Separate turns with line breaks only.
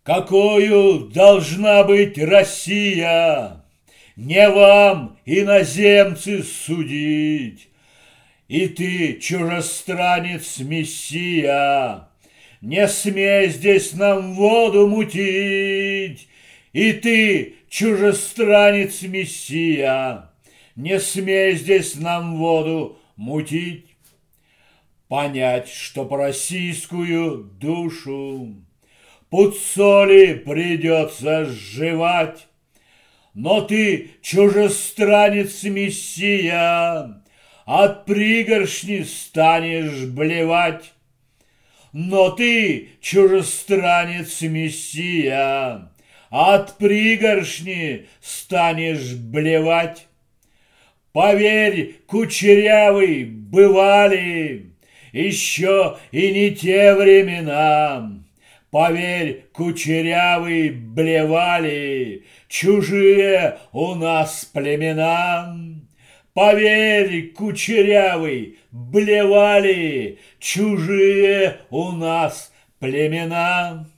Какою должна быть Россия, не вам, иноземцы, судить. И ты, чужестранец Мессия, не смей здесь нам воду мутить. И ты, чужестранец Мессия, не смей здесь нам воду мутить. Понять, что по российскую душу пуд соли придется сживать. Но ты, чужестранец Мессия, от пригоршни станешь блевать. Но ты, чужестранец Мессия, от пригоршни станешь блевать. Поверь, кучерявый, бывали еще и не те времена. Поверь, кучерявый, блевали чужие у нас племена. Поверь, кучерявый, блевали чужие у нас племена.